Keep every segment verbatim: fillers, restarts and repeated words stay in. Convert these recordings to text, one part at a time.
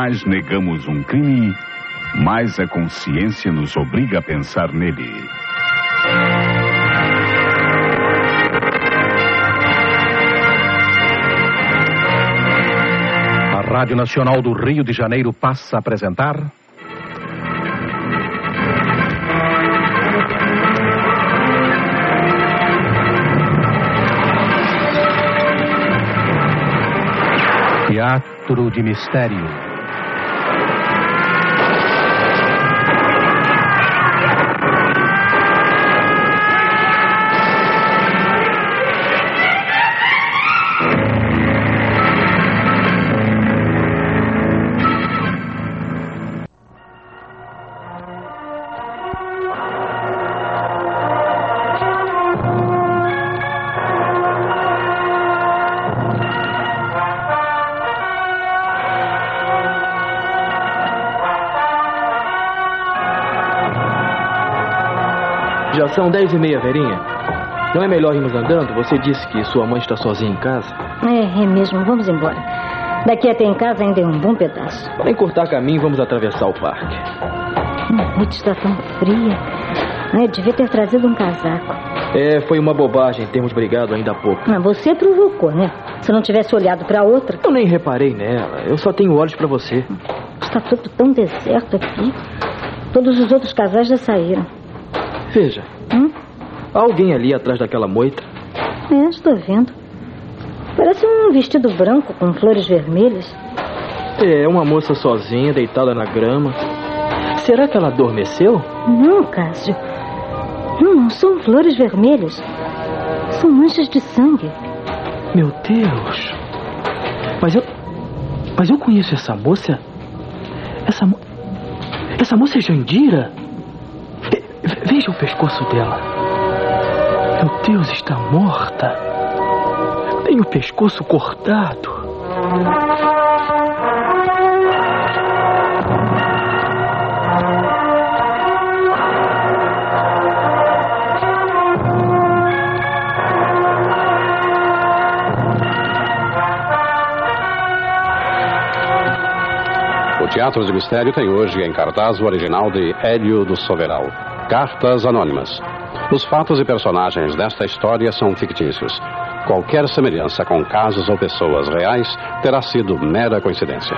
mais negamos um crime, mais a consciência nos obriga a pensar nele. A Rádio Nacional do Rio de Janeiro passa a apresentar... Teatro de Mistério. Já são dez e meia, Verinha. Não é melhor irmos andando? Você disse que sua mãe está sozinha em casa. É, é mesmo. Vamos embora. Daqui até em casa ainda é um bom pedaço. Para encurtar caminho, vamos atravessar o parque. A noite está tão fria. Eu devia ter trazido um casaco. É, foi uma bobagem termos brigado ainda há pouco. Mas você provocou, né? Se não tivesse olhado para outra... Eu nem reparei nela. Eu só tenho olhos para você. Está tudo tão deserto aqui. Todos os outros casais já saíram. Veja. Hum? Há alguém ali atrás daquela moita? É, estou vendo. Parece um vestido branco com flores vermelhas. É, uma moça sozinha, deitada na grama. Será que ela adormeceu? Não, Cássio. Não, não são flores vermelhas. São manchas de sangue. Meu Deus. Mas eu... Mas eu conheço essa moça. Essa mo... Essa moça é Jandira. Veja o pescoço dela. Meu Deus, está morta. Tem o pescoço cortado. O Teatro de Mistério tem hoje em cartaz o original de Hélio do Soberal, Cartas Anônimas. Os fatos e personagens desta história são fictícios. Qualquer semelhança com casos ou pessoas reais terá sido mera coincidência.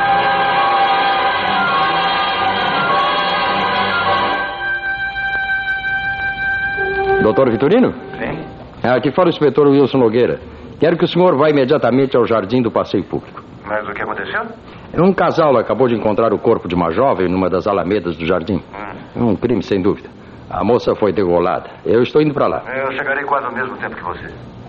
Doutor Vitorino? Sim. Aqui fala o inspetor Wilson Nogueira. Quero que o senhor vá imediatamente ao jardim do passeio público. Mas o que aconteceu? Um casal acabou de encontrar o corpo de uma jovem numa das alamedas do jardim. Hum. Um crime, sem dúvida. A moça foi degolada. Eu estou indo para lá. Eu chegarei quase ao mesmo tempo que você.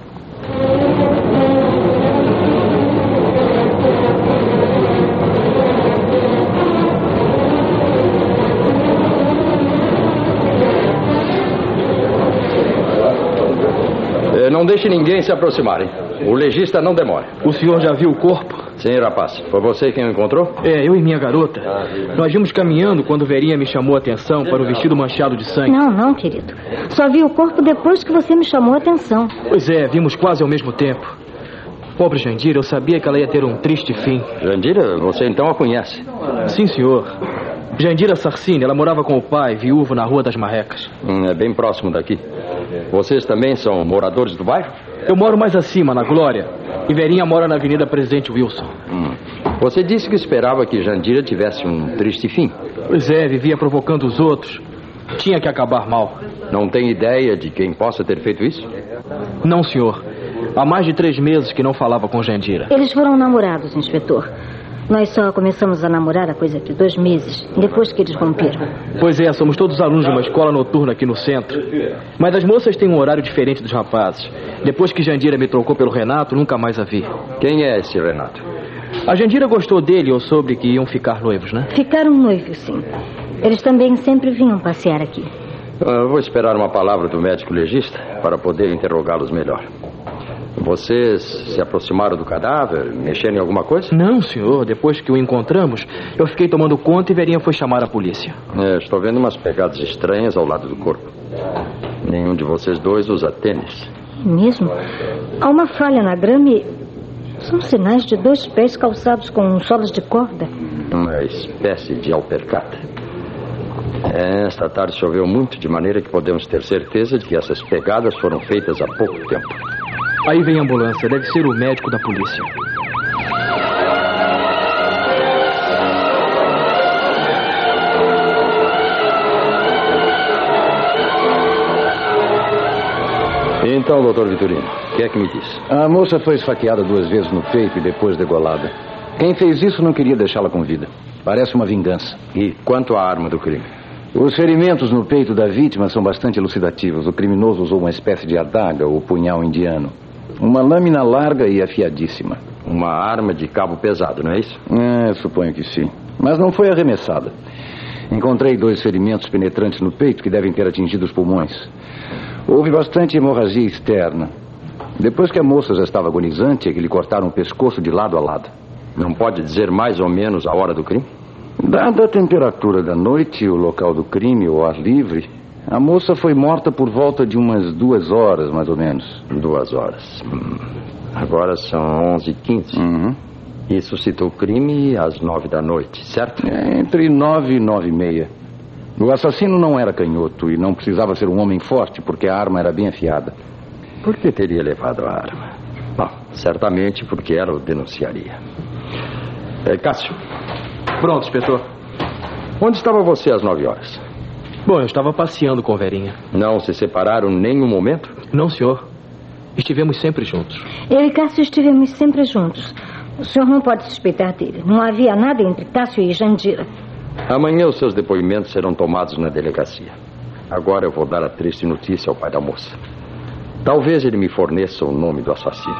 Não deixe ninguém se aproximar, hein? O legista não demora. O senhor já viu o corpo? Sim, rapaz. Foi você quem o encontrou? É, eu e minha garota. Nós vimos caminhando quando Verinha me chamou a atenção para o vestido manchado de sangue. Não, não, querido. Só vi o corpo depois que você me chamou a atenção. Pois é, vimos quase ao mesmo tempo. Pobre Jandira, eu sabia que ela ia ter um triste fim. Jandira, você então a conhece? Sim, senhor. Jandira Sarcini, ela morava com o pai, viúvo, na Rua das Marrecas. Hum, é bem próximo daqui. Vocês também são moradores do bairro? Eu moro mais acima, na Glória. E Verinha mora na Avenida Presidente Wilson. Hum. Você disse que esperava que Jandira tivesse um triste fim. Pois é, vivia provocando os outros. Tinha que acabar mal. Não tem ideia de quem possa ter feito isso? Não, senhor. Há mais de três meses que não falava com Jandira. Eles foram namorados, inspetor. Nós só começamos a namorar há coisa de dois meses, depois que eles romperam. Pois é, somos todos alunos de uma escola noturna aqui no centro. Mas as moças têm um horário diferente dos rapazes. Depois que Jandira me trocou pelo Renato, nunca mais a vi. Quem é esse Renato? A Jandira gostou dele ou soube que iam ficar noivos, né? Ficaram noivos, sim. Eles também sempre vinham passear aqui. Eu vou esperar uma palavra do médico legista para poder interrogá-los melhor. Vocês se aproximaram do cadáver? Mexeram em alguma coisa? Não, senhor. Depois que o encontramos, eu fiquei tomando conta e Verinha foi chamar a polícia. É, estou vendo umas pegadas estranhas ao lado do corpo. Nenhum de vocês dois usa tênis. É mesmo? Há uma falha na grama e... São sinais de dois pés calçados com solas de corda. Uma espécie de alpercata. Esta tarde choveu muito, de maneira que podemos ter certeza de que essas pegadas foram feitas há pouco tempo. Aí vem a ambulância. Deve ser o médico da polícia. Então, doutor Vitorino, o que é que me diz? A moça foi esfaqueada duas vezes no peito e depois degolada. Quem fez isso não queria deixá-la com vida. Parece uma vingança. E quanto à arma do crime? Os ferimentos no peito da vítima são bastante elucidativos. O criminoso usou uma espécie de adaga ou punhal indiano. Uma lâmina larga e afiadíssima. Uma arma de cabo pesado, não é isso? É, suponho que sim. Mas não foi arremessada. Encontrei dois ferimentos penetrantes no peito que devem ter atingido os pulmões. Houve bastante hemorragia externa. Depois que a moça já estava agonizante, é que lhe cortaram o pescoço de lado a lado. Não pode dizer mais ou menos a hora do crime? Dada a temperatura da noite e o local do crime, o ar livre, a moça foi morta por volta de umas duas horas, mais ou menos. Duas horas. Hum. Agora são onze e quinze. Uhum. E suscitou o crime às nove da noite, certo? É, entre nove e nove e meia. O assassino não era canhoto e não precisava ser um homem forte, porque a arma era bem afiada. Por que teria levado a arma? Bom, certamente porque ela o denunciaria. É, Cássio. Pronto, inspetor. Onde estava você às nove horas? Bom, eu estava passeando com Verinha. Não se separaram nem um momento? Não, senhor. Estivemos sempre juntos. Eu e Cássio estivemos sempre juntos. O senhor não pode suspeitar dele. Não havia nada entre Cássio e Jandira. Amanhã os seus depoimentos serão tomados na delegacia. Agora eu vou dar a triste notícia ao pai da moça. Talvez ele me forneça o nome do assassino.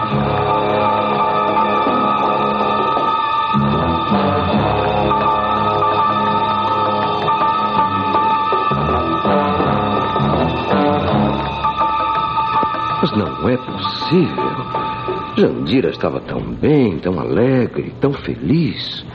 Mas não é possível. Jandira estava tão bem, tão alegre, tão feliz.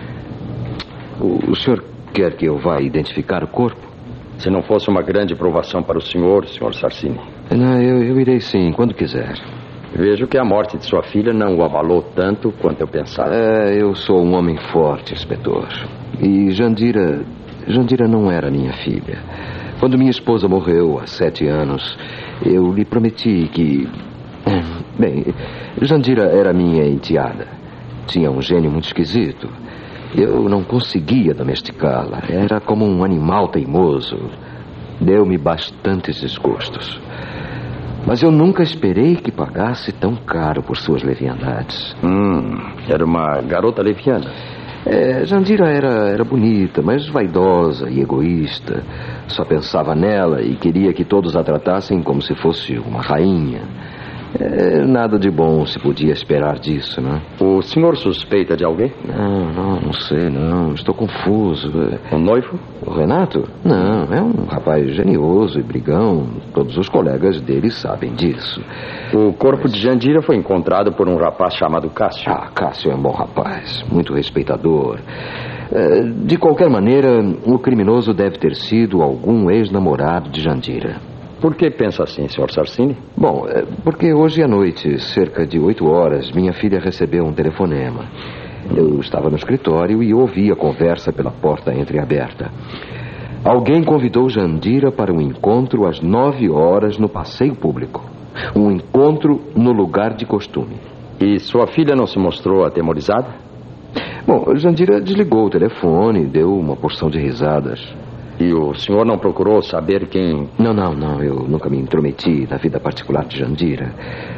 O, o senhor quer que eu vá identificar o corpo? Se não fosse uma grande provação para o senhor, senhor Sarsini. Não, eu, eu irei sim, quando quiser. Vejo que a morte de sua filha não o abalou tanto quanto eu pensava. É, eu sou um homem forte, inspetor. E Jandira... Jandira não era minha filha. Quando minha esposa morreu há sete anos, eu lhe prometi que... Bem, Jandira era minha enteada. Tinha um gênio muito esquisito. Eu não conseguia domesticá-la. Era como um animal teimoso. Deu-me bastantes desgostos. Mas eu nunca esperei que pagasse tão caro por suas leviandades. Hum, era uma garota leviana. É, Jandira era, era bonita, mas vaidosa e egoísta. Só pensava nela e queria que todos a tratassem como se fosse uma rainha. É, nada de bom se podia esperar disso, não é? O senhor suspeita de alguém? Não, não, não sei, não. Estou confuso. O noivo? O Renato? Não, é um rapaz genioso e brigão. Todos os colegas dele sabem disso. O corpo Mas... de Jandira foi encontrado por um rapaz chamado Cássio. Ah, Cássio é um bom rapaz, muito respeitador. É, de qualquer maneira, o criminoso deve ter sido algum ex-namorado de Jandira. Por que pensa assim, senhor Sarsini? Bom, é porque hoje à noite, cerca de oito horas, minha filha recebeu um telefonema. Eu estava no escritório e ouvi a conversa pela porta entreaberta. Alguém convidou Jandira para um encontro às nove horas no passeio público. Um encontro no lugar de costume. E sua filha não se mostrou atemorizada? Bom, Jandira desligou o telefone e deu uma porção de risadas. E o senhor não procurou saber quem... Não, não, não. Eu nunca me intrometi na vida particular de Jandira.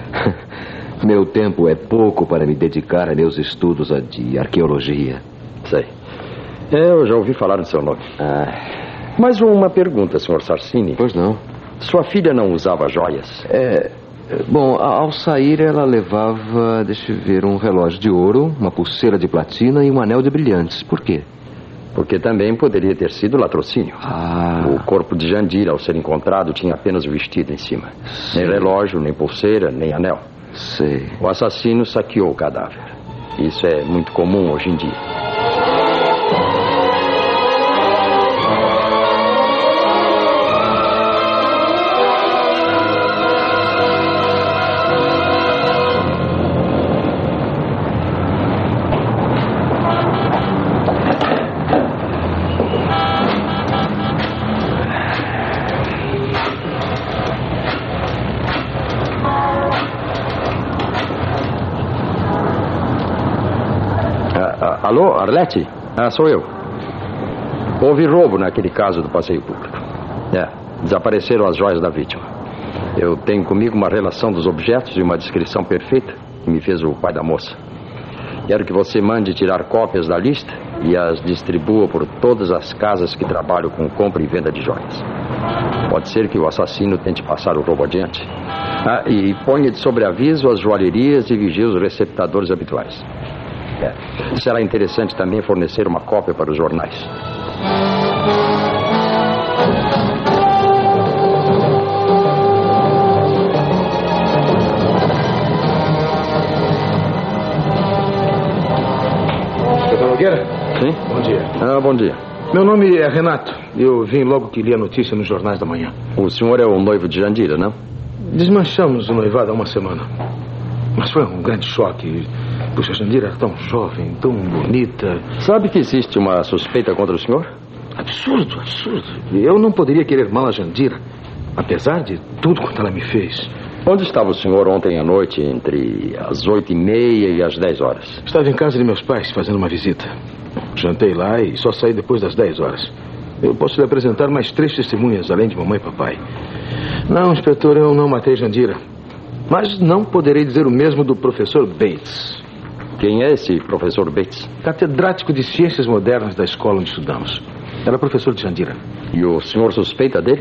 Meu tempo é pouco para me dedicar a meus estudos de arqueologia. Sei. É, eu já ouvi falar no seu nome. Ah. Mais uma pergunta, senhor Sarsini. Pois não. Sua filha não usava joias? É... Bom, ao sair ela levava, deixa eu ver, um relógio de ouro, uma pulseira de platina e um anel de brilhantes. Por quê? Porque também poderia ter sido latrocínio. Ah. O corpo de Jandira, ao ser encontrado, tinha apenas o vestido em cima. Sei. Nem relógio, nem pulseira, nem anel. Sei. O assassino saqueou o cadáver. Isso é muito comum hoje em dia. Alô, Arlete? Ah, sou eu. Houve roubo naquele caso do passeio público. É, desapareceram as joias da vítima. Eu tenho comigo uma relação dos objetos e uma descrição perfeita que me fez o pai da moça. Quero que você mande tirar cópias da lista e as distribua por todas as casas que trabalham com compra e venda de joias. Pode ser que o assassino tente passar o roubo adiante. Ah, e ponha de sobreaviso as joalherias e vigie os receptadores habituais. É. Será interessante também fornecer uma cópia para os jornais. doutor Nogueira? Sim? Bom dia. Ah, bom dia. Meu nome é Renato. Eu vim logo que li a notícia nos jornais da manhã. O senhor é o noivo de Jandira, não? Desmanchamos o noivado há uma semana. Mas foi um grande choque. Puxa, Jandira era tão jovem, tão bonita. Sabe que existe uma suspeita contra o senhor? Absurdo, absurdo. Eu não poderia querer mal a Jandira, apesar de tudo quanto ela me fez. Onde estava o senhor ontem à noite, entre as oito e meia e as dez horas? Estava em casa de meus pais, fazendo uma visita. Jantei lá e só saí depois das dez horas. Eu posso lhe apresentar mais três testemunhas, além de mamãe e papai. Não, inspetor, eu não matei Jandira. Mas não poderei dizer o mesmo do professor Bates. Quem é esse professor Bates? Catedrático de Ciências Modernas da escola onde estudamos. Era professor de Jandira. E o senhor suspeita dele?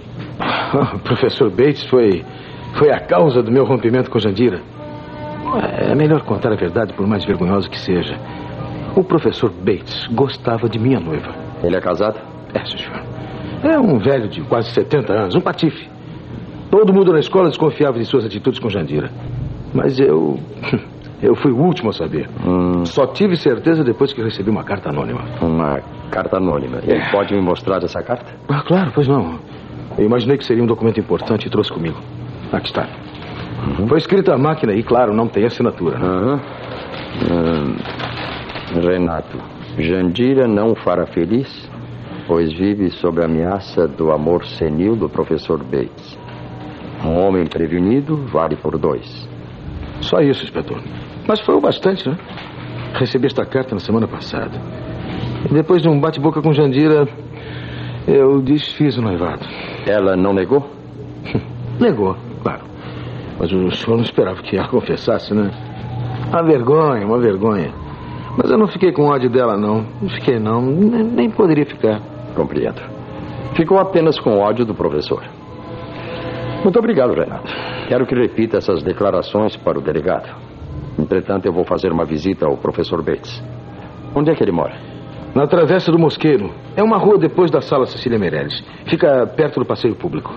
O professor Bates foi, foi a causa do meu rompimento com Jandira. É melhor contar a verdade, por mais vergonhosa que seja. O professor Bates gostava de minha noiva. Ele é casado? É, senhor. É um velho de quase setenta anos, um patife. Todo mundo na escola desconfiava de suas atitudes com Jandira. Mas eu... Eu fui o último a saber. Hum. Só tive certeza depois que recebi uma carta anônima. Uma carta anônima? É. Ele pode me mostrar essa carta? Ah, claro, pois não. Eu imaginei que seria um documento importante e trouxe comigo. Aqui está. Uhum. Foi escrita à máquina e, claro, não tem assinatura. Né? Uhum. Hum. Renato, Jandira não o fará feliz, pois vive sob a ameaça do amor senil do professor Bates. Um homem prevenido vale por dois. Só isso, inspetor. Mas foi o bastante, né? Recebi esta carta na semana passada. E depois de um bate-boca com Jandira, eu desfiz o noivado. Ela não negou? Negou, claro. Mas o senhor não esperava que ela confessasse, né? Uma vergonha, uma vergonha. Mas eu não fiquei com ódio dela, não. Não fiquei, não. Nem, nem poderia ficar. Compreendo. Ficou apenas com ódio do professor. Muito obrigado, Renato. Quero que repita essas declarações para o delegado. Entretanto, eu vou fazer uma visita ao professor Bates. Onde é que ele mora? Na Travessa do Mosqueiro. É uma rua depois da Sala Cecília Meirelles. Fica perto do passeio público.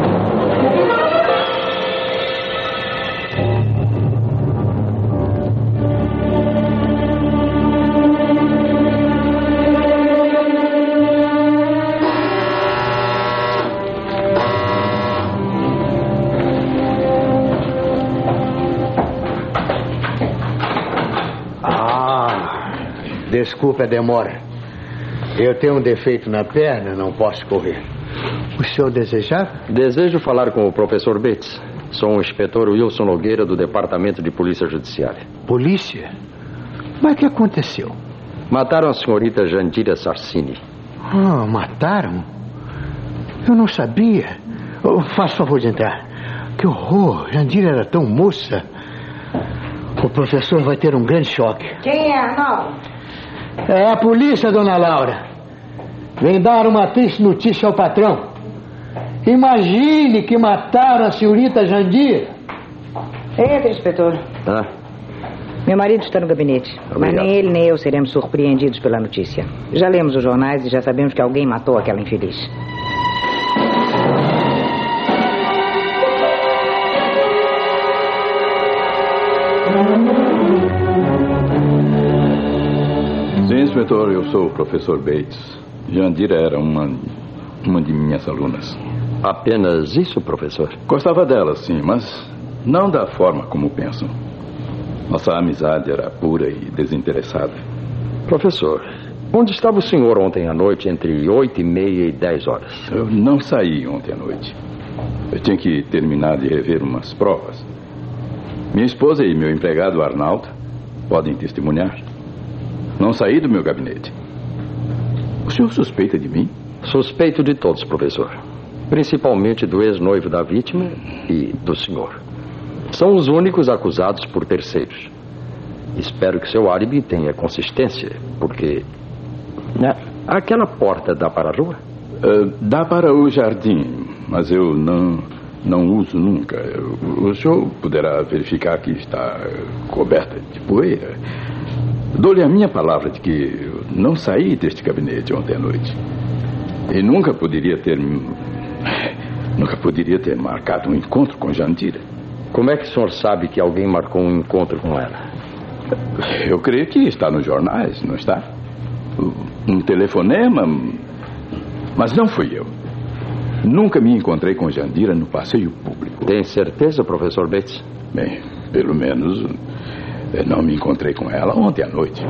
Desculpe a demora. Eu tenho um defeito na perna, não posso correr. O senhor desejava? Desejo falar com o professor Bates. Sou o inspetor Wilson Nogueira, do Departamento de Polícia Judiciária. Polícia? Mas o que aconteceu? Mataram a senhorita Jandira Sarcini. Ah, mataram? Eu não sabia. Oh, faz favor de entrar. Que horror, Jandira era tão moça. O professor vai ter um grande choque. Quem é, Arnaldo? É a polícia, dona Laura. Vem dar uma triste notícia ao patrão. Imagine que mataram a senhorita Jandira. Entra, inspetor. Ah. Meu marido está no gabinete. Obrigado. Mas nem ele nem eu seremos surpreendidos pela notícia. Já lemos os jornais e já sabemos que alguém matou aquela infeliz. Sim, inspetor, eu sou o professor Bates. Jandira era uma, uma de minhas alunas. Apenas isso, professor? Gostava dela, sim, mas não da forma como pensam. Nossa amizade era pura e desinteressada. Professor, onde estava o senhor ontem à noite entre oito e meia e dez horas? Eu não saí ontem à noite. Eu tinha que terminar de rever umas provas. Minha esposa e meu empregado Arnaldo podem testemunhar. Não saí do meu gabinete. O senhor suspeita de mim? Suspeito de todos, professor. Principalmente do ex-noivo da vítima e do senhor. São os únicos acusados por terceiros. Espero que seu álibi tenha consistência, porque... Aquela porta dá para a rua? Uh, dá para o jardim, mas eu não, não uso nunca. O senhor poderá verificar que está coberta de poeira. Dou-lhe a minha palavra de que eu não saí deste gabinete ontem à noite. E nunca poderia ter... Nunca poderia ter marcado um encontro com Jandira. Como é que o senhor sabe que alguém marcou um encontro com ela? Eu creio que está nos jornais, não está? Um telefonema... Mas não fui eu. Nunca me encontrei com Jandira no passeio público. Tem certeza, professor Bates? Bem, pelo menos não me encontrei com ela ontem à noite.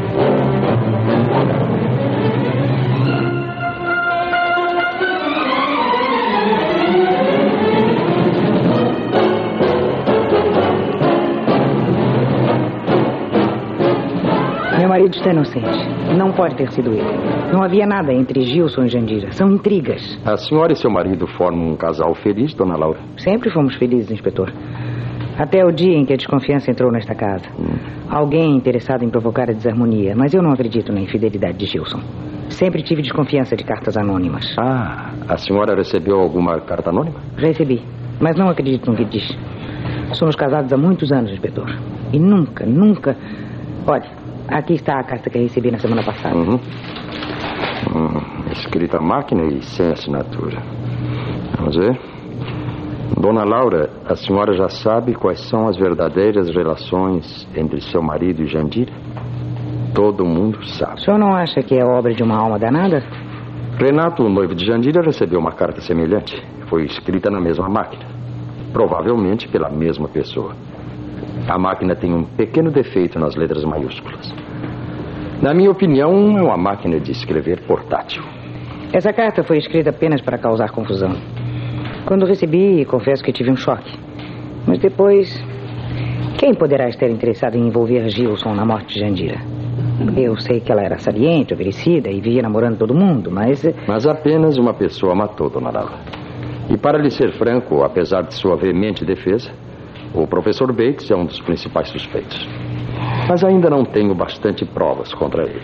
Meu marido está inocente. Não pode ter sido ele. Não havia nada entre Gilson e Jandira. São intrigas. A senhora e seu marido formam um casal feliz, dona Laura? Sempre fomos felizes, inspetor. Até o dia em que a desconfiança entrou nesta casa. Hum. Alguém interessado em provocar a desarmonia. Mas eu não acredito na infidelidade de Gilson. Sempre tive desconfiança de cartas anônimas. Ah, a senhora recebeu alguma carta anônima? Recebi, mas não acredito no que diz. Somos casados há muitos anos, inspetor. E nunca, nunca... Olha, aqui está a carta que recebi na semana passada. Uhum. Hum, escrita à máquina e sem assinatura. Vamos ver. Dona Laura, a senhora já sabe quais são as verdadeiras relações entre seu marido e Jandira? Todo mundo sabe. O senhor não acha que é obra de uma alma danada? Renato, o noivo de Jandira, recebeu uma carta semelhante. Foi escrita na mesma máquina. Provavelmente pela mesma pessoa. A máquina tem um pequeno defeito nas letras maiúsculas. Na minha opinião, é uma máquina de escrever portátil. Essa carta foi escrita apenas para causar confusão. Quando recebi, confesso que tive um choque. Mas depois, quem poderá estar interessado em envolver Gilson na morte de Jandira? Eu sei que ela era saliente, oferecida e vivia namorando todo mundo, mas... Mas apenas uma pessoa matou, dona Laura. E para lhe ser franco, apesar de sua veemente defesa, o professor Bates é um dos principais suspeitos. Mas ainda não tenho bastante provas contra ele.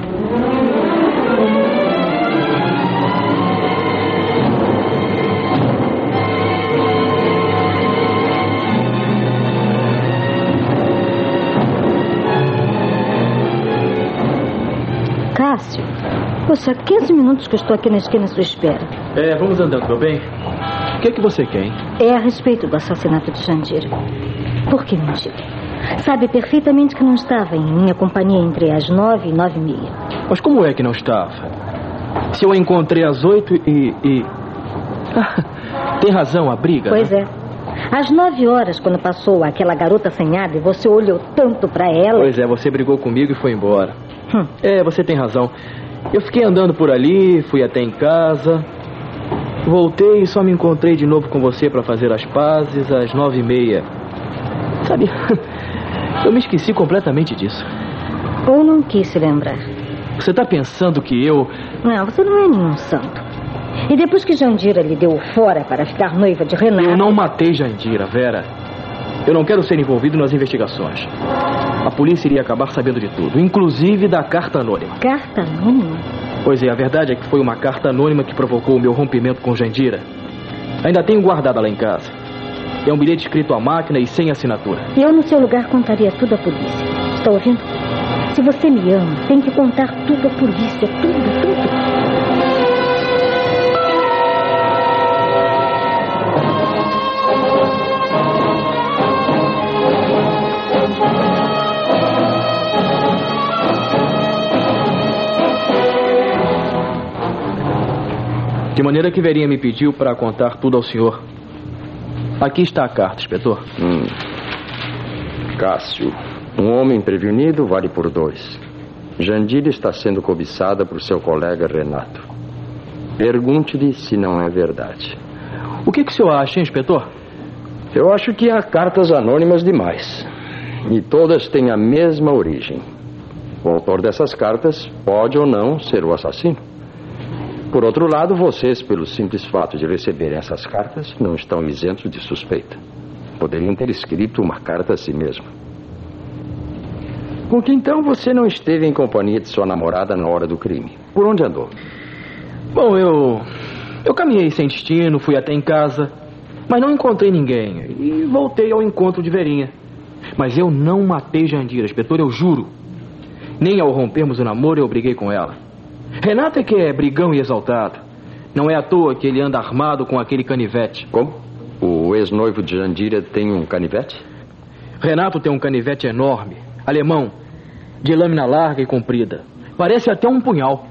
Cássio, poxa, quinze minutos que eu estou aqui na esquina à sua espera. É, vamos andando, meu bem. O que é que você quer, hein? É a respeito do assassinato de Jandira. Por que mentir? Sabe perfeitamente que não estava em minha companhia entre as nove e nove e meia. Mas como é que não estava? Se eu a encontrei às oito e... e... Tem razão, a briga, Pois né? é. Às nove horas, quando passou aquela garota assanhada e você olhou tanto pra ela... Pois é, você brigou comigo e foi embora. Hum. É, você tem razão. Eu fiquei andando por ali, fui até em casa... Voltei e só me encontrei de novo com você para fazer as pazes às nove e meia. Sabe, eu me esqueci completamente disso. Ou não quis se lembrar. Você tá pensando que eu... Não, você não é nenhum santo. E depois que Jandira lhe deu fora para ficar noiva de Renato... Eu não matei Jandira, Vera. Eu não quero ser envolvido nas investigações. A polícia iria acabar sabendo de tudo, inclusive da carta anônima. Carta anônima? Pois é, a verdade é que foi uma carta anônima que provocou o meu rompimento com Jandira. Ainda tenho guardada lá em casa. É um bilhete escrito à máquina e sem assinatura. Eu, no seu lugar, contaria tudo à polícia. Está ouvindo? Se você me ama, tem que contar tudo à polícia. Tudo, tudo. De maneira que Verinha me pediu para contar tudo ao senhor. Aqui está a carta, inspetor. Hum. Cássio, um homem prevenido vale por dois. Jandira está sendo cobiçada por seu colega Renato. Pergunte-lhe se não é verdade. O que, que o senhor acha, hein, inspetor? Eu acho que há cartas anônimas demais. E todas têm a mesma origem. O autor dessas cartas pode ou não ser o assassino. Por outro lado, vocês, pelo simples fato de receberem essas cartas, não estão isentos de suspeita. Poderiam ter escrito uma carta a si mesmo. Por que então você não esteve em companhia de sua namorada na hora do crime? Por onde andou? Bom, eu... Eu caminhei sem destino, fui até em casa, mas não encontrei ninguém. E voltei ao encontro de Verinha. Mas eu não matei Jandira, inspetor, eu juro. Nem ao rompermos o namoro eu briguei com ela. Renato é que é brigão e exaltado. Não é à toa que ele anda armado com aquele canivete. Como? O ex-noivo de Jandira tem um canivete? Renato tem um canivete enorme, alemão, de lâmina larga e comprida. Parece até um punhal.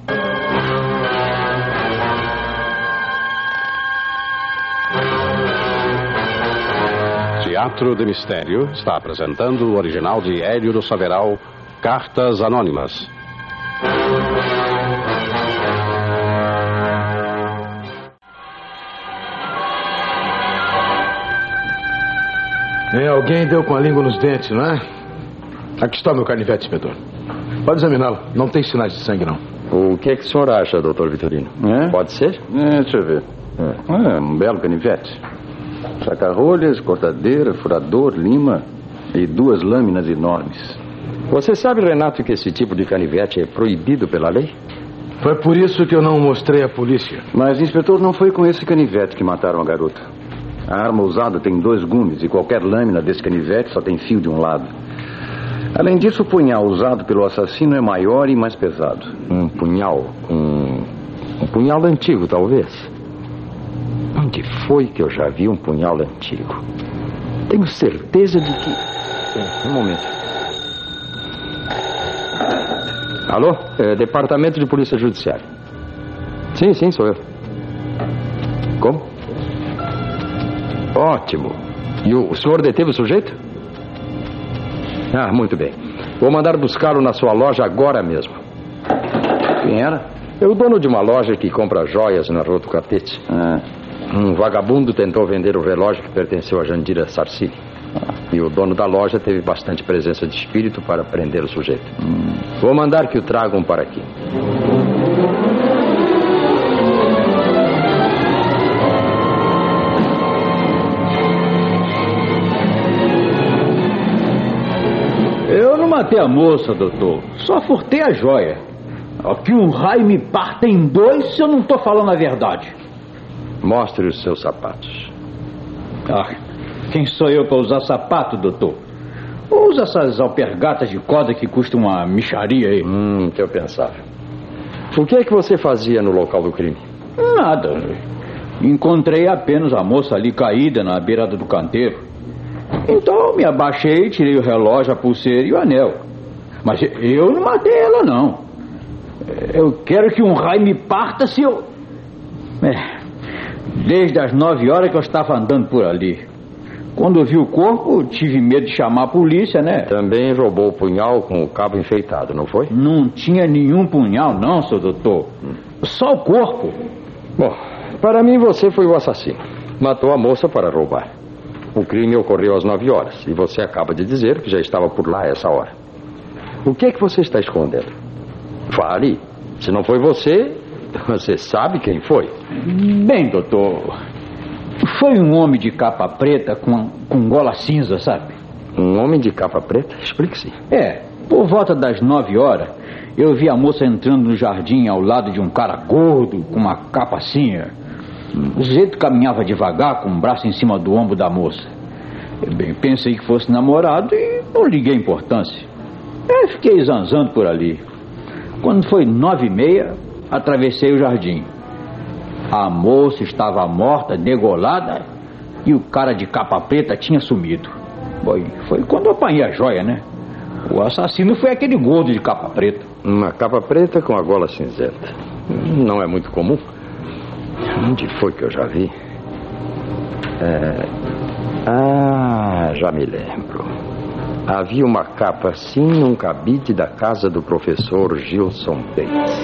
Teatro de Mistério está apresentando o original de Hélio do Soveral, Cartas Anônimas. É, alguém deu com a língua nos dentes, não é? Aqui está meu canivete, inspetor. Pode examiná-lo. Não tem sinais de sangue, não. O que é que o senhor acha, doutor Vitorino? É? Pode ser? É, deixa eu ver. É, é um belo canivete. Saca-rolhas, cortadeira, furador, lima e duas lâminas enormes. Você sabe, Renato, que esse tipo de canivete é proibido pela lei? Foi por isso que eu não mostrei à polícia. Mas, inspetor, não foi com esse canivete que mataram a garota. A arma usada tem dois gumes e qualquer lâmina desse canivete só tem fio de um lado. Além disso, o punhal usado pelo assassino é maior e mais pesado. Um punhal? Um, um punhal antigo, talvez. Onde foi que eu já vi um punhal antigo? Tenho certeza de que... Um momento. Alô? É, Departamento de Polícia Judiciária. Sim, sim, sou eu. Como? Ótimo. E o, o senhor deteve o sujeito? Ah, muito bem. Vou mandar buscá-lo na sua loja agora mesmo. Quem era? É o dono de uma loja que compra joias na Rua do Catete. Ah. Um vagabundo tentou vender o relógio que pertenceu a Jandira Sarsili. Ah. E o dono da loja teve bastante presença de espírito para prender o sujeito. Hum. Vou mandar que o tragam para aqui. Eu não matei a moça, doutor. Só furtei a joia. Que um raio me parta em dois se eu não estou falando a verdade. Mostre os seus sapatos. Ah, quem sou eu para usar sapato, doutor? Usa essas alpergatas de corda que custam uma mixaria aí. Hum, que eu pensava. O que é que você fazia no local do crime? Nada. Encontrei apenas a moça ali caída na beirada do canteiro. Então me abaixei, tirei o relógio, a pulseira e o anel. Mas eu não matei ela, não. Eu quero que um raio me parta se eu... É, desde as nove horas que eu estava andando por ali. Quando eu vi o corpo, tive medo de chamar a polícia, né? Também roubou o punhal com o cabo enfeitado, não foi? Não tinha nenhum punhal, não, seu doutor. Só o corpo. Bom, para mim você foi o assassino. Matou a moça para roubar. O crime ocorreu às nove horas e você acaba de dizer que já estava por lá a essa hora. O que é que você está escondendo? Fale. Se não foi você, você sabe quem foi. Bem, doutor, foi um homem de capa preta com, com gola cinza, sabe? Um homem de capa preta? Explique-se. É, por volta das nove horas, eu vi a moça entrando no jardim ao lado de um cara gordo com uma capa assim. O sujeito caminhava devagar com o braço em cima do ombro da moça. Eu bem, pensei que fosse namorado e não liguei importância. Eu fiquei zanzando por ali. Quando foi nove e meia, atravessei o jardim. A moça estava morta, degolada, e o cara de capa preta tinha sumido. Foi, foi quando eu apanhei a joia, né? O assassino foi aquele gordo de capa preta. Uma capa preta com a gola cinzenta. Não é muito comum. Onde foi que eu já vi? É... Ah, já me lembro. Havia uma capa assim num cabide da casa do professor Gilson Bates.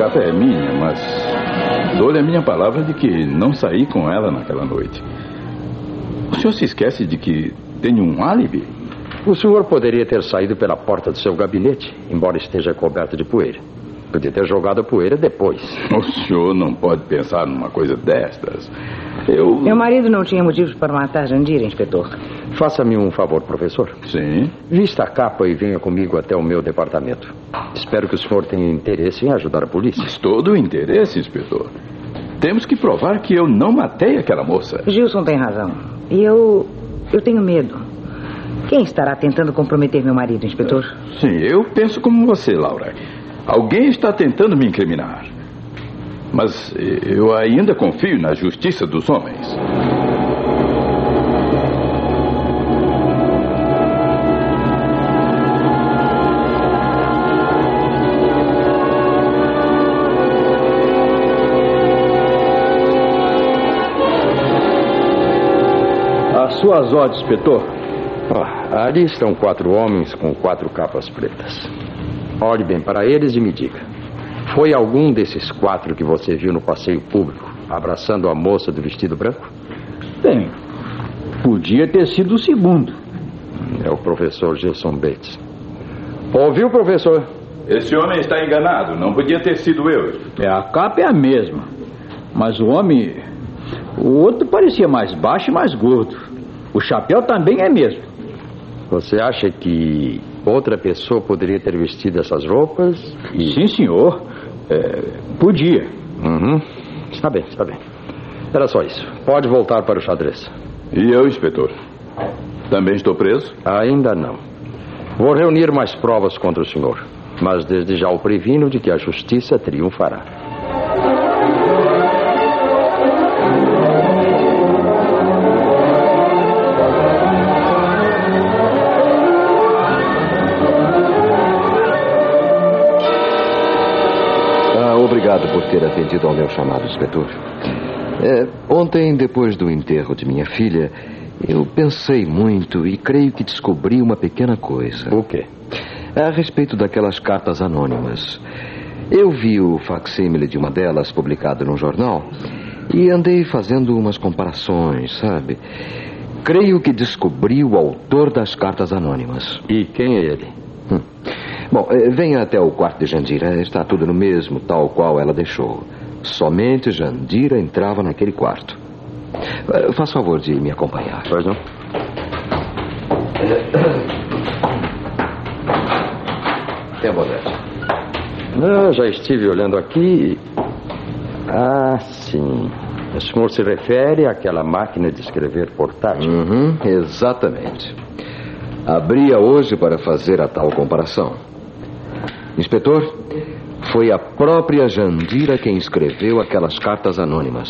capa é minha, mas dou-lhe a minha palavra de que não saí com ela naquela noite. O senhor se esquece de que tenho um álibi? O senhor poderia ter saído pela porta do seu gabinete, embora esteja coberto de poeira. Podia ter jogado a poeira depois. O senhor não pode pensar numa coisa destas. Eu... Meu marido não tinha motivos para matar Jandira, inspetor. Faça-me um favor, professor. Sim? Vista a capa e venha comigo até o meu departamento. Espero que o senhor tenha interesse em ajudar a polícia. Mas todo o interesse, inspetor. Temos que provar que eu não matei aquela moça. Gilson tem razão. E eu... eu tenho medo. Quem estará tentando comprometer meu marido, inspetor? Sim, eu penso como você, Laura. Alguém está tentando me incriminar. Mas eu ainda confio na justiça dos homens. Às suas ordens, inspetor. Oh, ali estão quatro homens com quatro capas pretas. Olhe bem para eles e me diga. Foi algum desses quatro que você viu no passeio público, abraçando a moça do vestido branco? Bem, podia ter sido o segundo. É o professor Gilson Bates. Ouviu, professor? Esse homem está enganado. Não podia ter sido eu. É, a capa é a mesma. Mas o homem... o outro parecia mais baixo e mais gordo. O chapéu também é mesmo. Você acha que outra pessoa poderia ter vestido essas roupas? E... Sim, senhor. É, podia. Uhum. Está bem, está bem. Era só isso. Pode voltar para o xadrez. E eu, inspetor? Também estou preso? Ainda não. Vou reunir mais provas contra o senhor. Mas desde já o previno de que a justiça triunfará. Obrigado por ter atendido ao meu chamado, inspetor. É, ontem, depois do enterro de minha filha, eu pensei muito e creio que descobri uma pequena coisa. O quê? A respeito daquelas cartas anônimas. Eu vi o facsímile de uma delas publicado num jornal e andei fazendo umas comparações, sabe? Creio que descobri o autor das cartas anônimas. E quem é ele? Hum. Bom, venha até o quarto de Jandira. Está tudo no mesmo, tal qual ela deixou. Somente Jandira entrava naquele quarto. Faça favor de me acompanhar. Pois não? Tenha bondade. Não, já estive olhando aqui. Ah, sim. O senhor se refere àquela máquina de escrever portátil? Uhum, exatamente. Abria hoje para fazer a tal comparação. Inspetor, foi a própria Jandira quem escreveu aquelas cartas anônimas.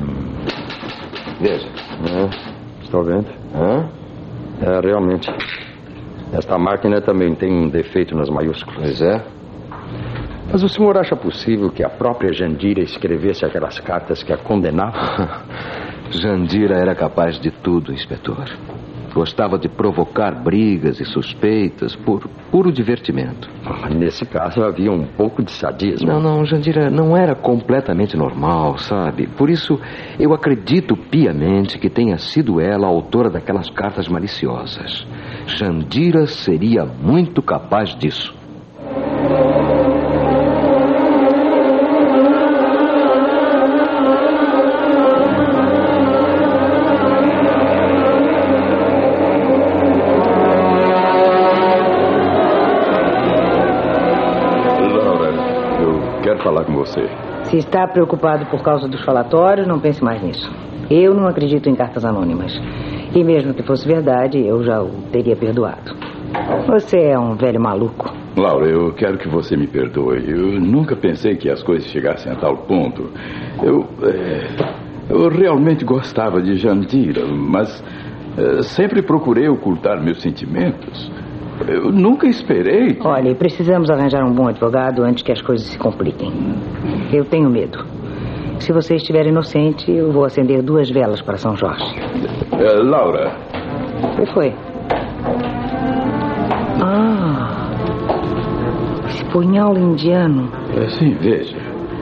Veja. É, estou vendo. Hã? É, realmente. Esta máquina também tem um defeito nas maiúsculas. Pois é. Mas o senhor acha possível que a própria Jandira escrevesse aquelas cartas que a condenavam? Jandira era capaz de tudo, inspetor. Gostava de provocar brigas e suspeitas por puro divertimento. Nesse caso havia um pouco de sadismo. Não, não, Jandira não era completamente normal, sabe? Por isso, eu acredito piamente que tenha sido ela a autora daquelas cartas maliciosas. Jandira seria muito capaz disso. Falar com você. Se está preocupado por causa dos falatórios, não pense mais nisso. Eu não acredito em cartas anônimas. E mesmo que fosse verdade, eu já o teria perdoado. Você é um velho maluco. Laura, eu quero que você me perdoe. Eu nunca pensei que as coisas chegassem a tal ponto. Eu, é, eu realmente gostava de Jandira, mas é, sempre procurei ocultar meus sentimentos. Eu nunca esperei. Olha, precisamos arranjar um bom advogado antes que as coisas se compliquem. Eu tenho medo. Se você estiver inocente, eu vou acender duas velas para São Jorge. É, Laura. O que foi? Ah, esse punhal indiano. É, sim, veja.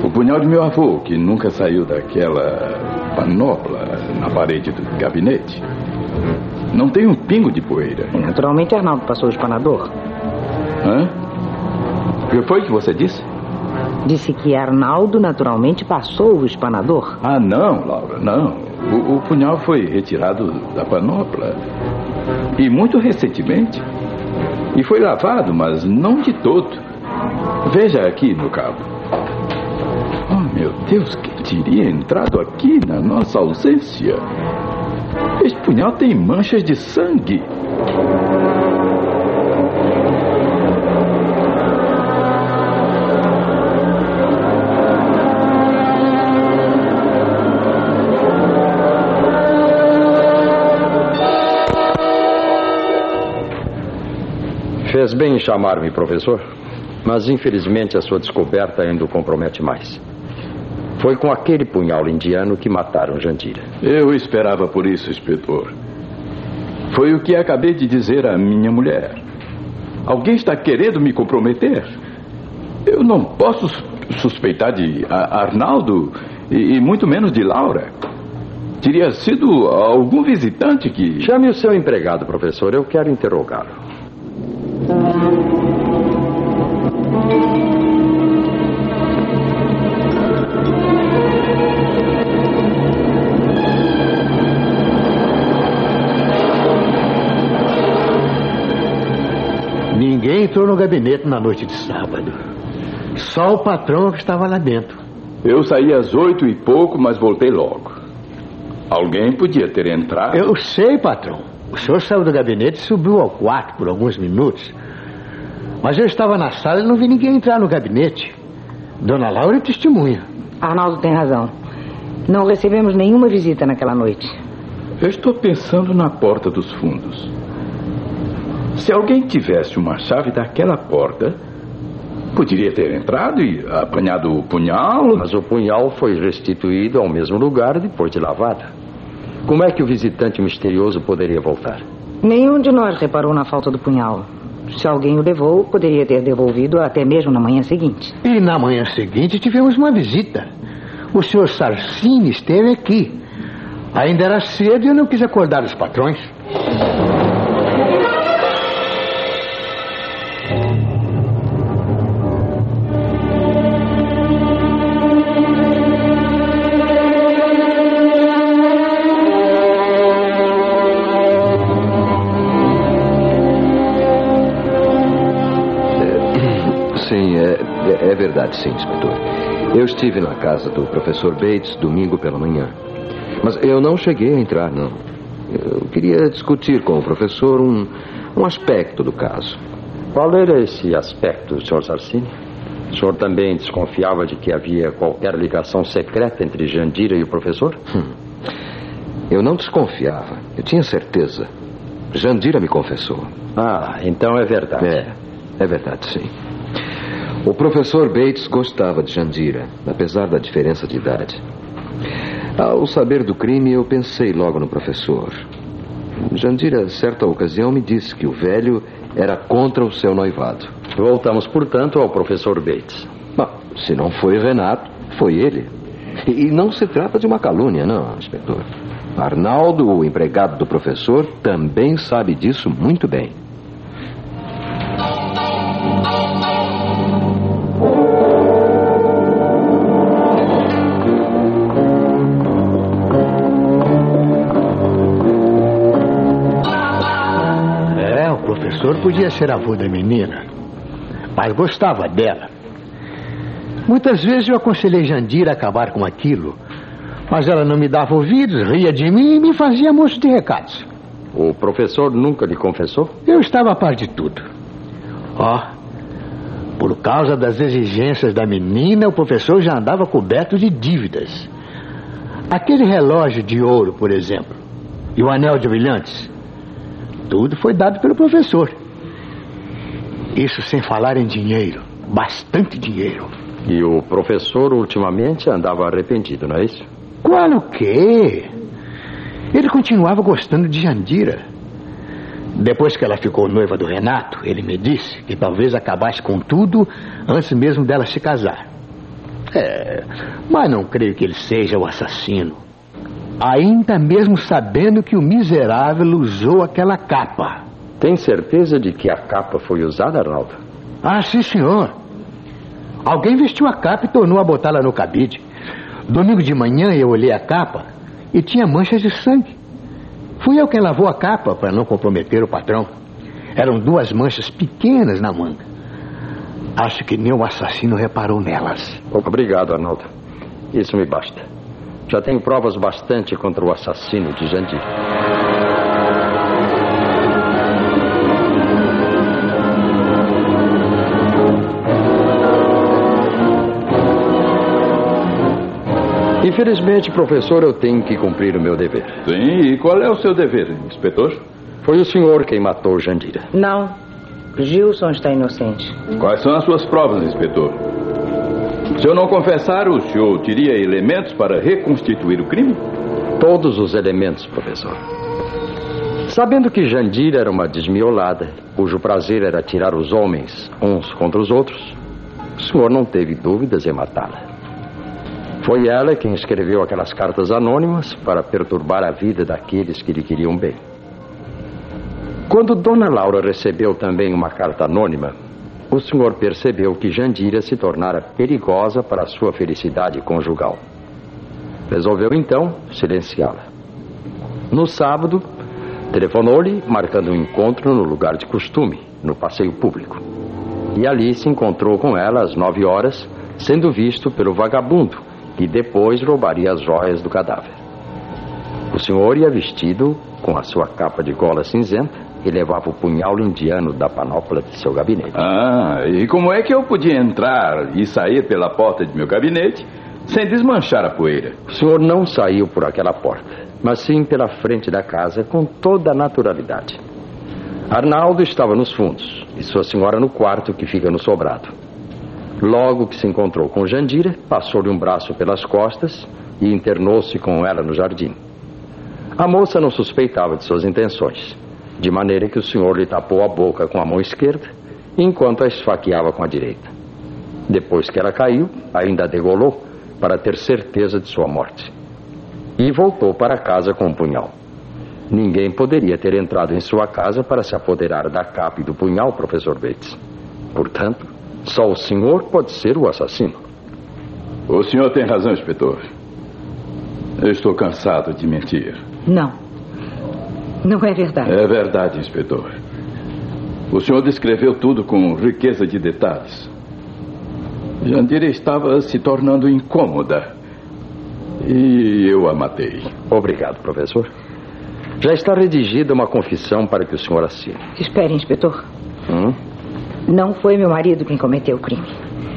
O punhal de meu avô, que nunca saiu daquela panopla na parede do gabinete. Não tem um pingo de poeira. E naturalmente Arnaldo passou o espanador. Hã? O que foi que você disse? Disse que Arnaldo naturalmente passou o espanador. Ah, não, Laura, não. O, o punhal foi retirado da panopla. E muito recentemente. E foi lavado, mas não de todo. Veja aqui, meu cabo. Oh, meu Deus, quem teria entrado aqui na nossa ausência? Este punhal tem manchas de sangue. Fez bem em chamar-me, professor, mas infelizmente a sua descoberta ainda o compromete mais. Foi com aquele punhal indiano que mataram Jandira. Eu esperava por isso, inspetor. Foi o que acabei de dizer à minha mulher. Alguém está querendo me comprometer? Eu não posso suspeitar de Arnaldo e, e muito menos de Laura. Teria sido algum visitante que... Chame o seu empregado, professor. Eu quero interrogá-lo. Ninguém entrou no gabinete na noite de sábado. Só o patrão que estava lá dentro. Eu saí às oito e pouco, mas voltei logo. Alguém podia ter entrado. Eu sei, patrão. O senhor saiu do gabinete e subiu ao quarto por alguns minutos. Mas eu estava na sala e não vi ninguém entrar no gabinete. Dona Laura é testemunha. Arnaldo tem razão. Não recebemos nenhuma visita naquela noite. Eu estou pensando na porta dos fundos. Se alguém tivesse uma chave daquela porta, poderia ter entrado e apanhado o punhal. Mas o punhal foi restituído ao mesmo lugar depois de lavada. Como é que o visitante misterioso poderia voltar? Nenhum de nós reparou na falta do punhal. Se alguém o levou, poderia ter devolvido até mesmo na manhã seguinte. E na manhã seguinte tivemos uma visita. O senhor Sarcini esteve aqui. Ainda era cedo e eu não quis acordar os patrões. É verdade, sim, inspetor. Eu estive na casa do professor Bates domingo pela manhã. Mas eu não cheguei a entrar, não. Eu queria discutir com o professor um, um aspecto do caso. Qual era esse aspecto, senhor Sarcini? O senhor também desconfiava de que havia qualquer ligação secreta entre Jandira e o professor? Hum. Eu não desconfiava. Eu tinha certeza. Jandira me confessou. Ah, então é verdade. É, é verdade, sim. O professor Bates gostava de Jandira, apesar da diferença de idade. Ao saber do crime, eu pensei logo no professor. Jandira, certa ocasião, me disse que o velho era contra o seu noivado. Voltamos, portanto, ao professor Bates. Bom, se não foi Renato, foi ele. E não se trata de uma calúnia, não, inspetor. Arnaldo, o empregado do professor, também sabe disso muito bem. O professor podia ser avô da menina, mas gostava dela. Muitas vezes eu aconselhei Jandira a acabar com aquilo, mas ela não me dava ouvidos, ria de mim e me fazia moço de recados. O professor nunca lhe confessou? Eu estava a par de tudo. Ó, oh, por causa das exigências da menina, o professor já andava coberto de dívidas. Aquele relógio de ouro, por exemplo, e o anel de brilhantes, tudo foi dado pelo professor. Isso sem falar em dinheiro. Bastante dinheiro. E o professor ultimamente andava arrependido, não é isso? Qual o quê? Ele continuava gostando de Jandira. Depois que ela ficou noiva do Renato, ele me disse que talvez acabasse com tudo antes mesmo dela se casar. É, mas não creio que ele seja o assassino. Ainda mesmo sabendo que o miserável usou aquela capa. Tem certeza de que a capa foi usada, Arnaldo? Ah, sim, senhor. Alguém vestiu a capa e tornou a botá-la no cabide. Domingo de manhã eu olhei a capa e tinha manchas de sangue. Fui eu quem lavou a capa para não comprometer o patrão. Eram duas manchas pequenas na manga. Acho que nem o assassino reparou nelas. Obrigado, Arnaldo. Isso me basta. Já tenho provas bastante contra o assassino de Jandir. Infelizmente, professor, eu tenho que cumprir o meu dever. Sim, e qual é o seu dever, inspetor? Foi o senhor quem matou Jandira. Não, Gilson está inocente. Quais são as suas provas, inspetor? Se eu não confessar, o senhor teria elementos para reconstituir o crime? Todos os elementos, professor. Sabendo que Jandira era uma desmiolada, cujo prazer era tirar os homens uns contra os outros, o senhor não teve dúvidas em matá-la. Foi ela quem escreveu aquelas cartas anônimas para perturbar a vida daqueles que lhe queriam bem. Quando Dona Laura recebeu também uma carta anônima, o senhor percebeu que Jandira se tornara perigosa para a sua felicidade conjugal. Resolveu, então, silenciá-la. No sábado, telefonou-lhe, marcando um encontro no lugar de costume, no passeio público. E ali se encontrou com ela às nove horas, sendo visto pelo vagabundo, que depois roubaria as joias do cadáver. O senhor ia vestido com a sua capa de gola cinzenta e levava o punhal indiano da panóplia de seu gabinete. Ah, e como é que eu podia entrar e sair pela porta de meu gabinete sem desmanchar a poeira? O senhor não saiu por aquela porta, mas sim pela frente da casa com toda a naturalidade. Arnaldo estava nos fundos e sua senhora no quarto que fica no sobrado. Logo que se encontrou com Jandira, passou-lhe um braço pelas costas e internou-se com ela no jardim. A moça não suspeitava de suas intenções, de maneira que o senhor lhe tapou a boca com a mão esquerda, enquanto a esfaqueava com a direita. Depois que ela caiu, ainda a degolou para ter certeza de sua morte. E voltou para casa com o punhal. Ninguém poderia ter entrado em sua casa para se apoderar da capa e do punhal, professor Bates. Portanto, só o senhor pode ser o assassino. O senhor tem razão, inspetor. Eu estou cansado de mentir. Não. Não é verdade. É verdade, inspetor. O senhor descreveu tudo com riqueza de detalhes. Jandira estava se tornando incômoda. E eu a matei. Obrigado, professor. Já está redigida uma confissão para que o senhor assine. Espere, inspetor. Hum? Não foi meu marido quem cometeu o crime.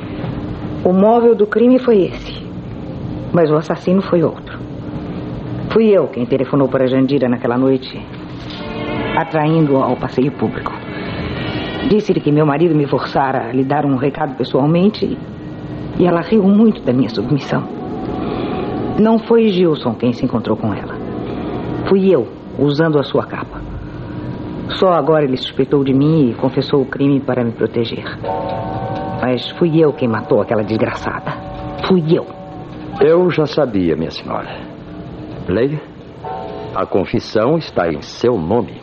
O móvel do crime foi esse. Mas o assassino foi outro. Fui eu quem telefonou para Jandira naquela noite, atraindo-a ao passeio público. Disse-lhe que meu marido me forçara a lhe dar um recado pessoalmente e ela riu muito da minha submissão. Não foi Gilson quem se encontrou com ela. Fui eu, usando a sua capa. Só agora ele suspeitou de mim e confessou o crime para me proteger. Mas fui eu quem matou aquela desgraçada. Fui eu. Eu já sabia, minha senhora. Leia. A confissão está em seu nome.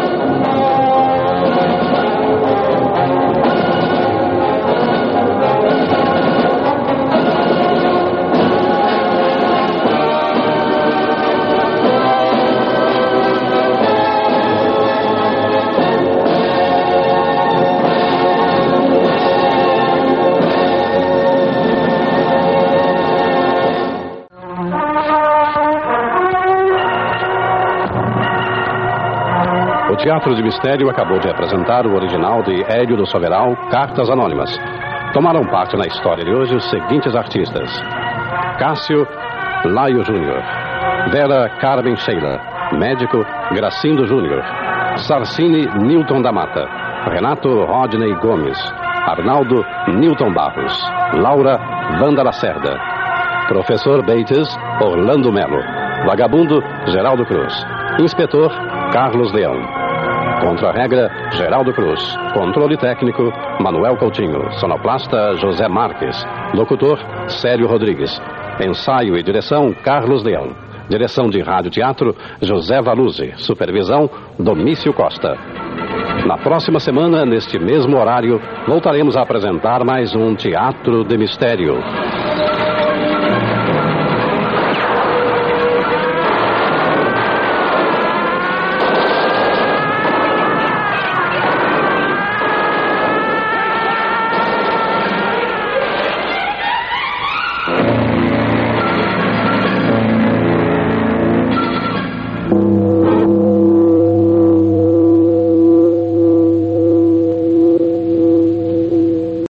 O Teatro de Mistério acabou de apresentar o original de Hélio do Soveral, Cartas Anônimas. Tomaram parte na história de hoje os seguintes artistas: Cássio Laio Júnior, Vera Carmen Sheila, médico Gracindo Júnior, Sarcini Newton da Mata, Renato Rodney Gomes, Arnaldo Newton Barros, Laura Wanda Lacerda, Professor Bates Orlando Melo, Vagabundo Geraldo Cruz, Inspetor Carlos Leão. Contra-regra, Geraldo Cruz. Controle técnico, Manuel Coutinho. Sonoplasta, José Marques. Locutor, Célio Rodrigues. Ensaio e direção, Carlos Leão. Direção de Rádio Teatro, José Valuzzi. Supervisão, Domício Costa. Na próxima semana, neste mesmo horário, voltaremos a apresentar mais um Teatro de Mistério.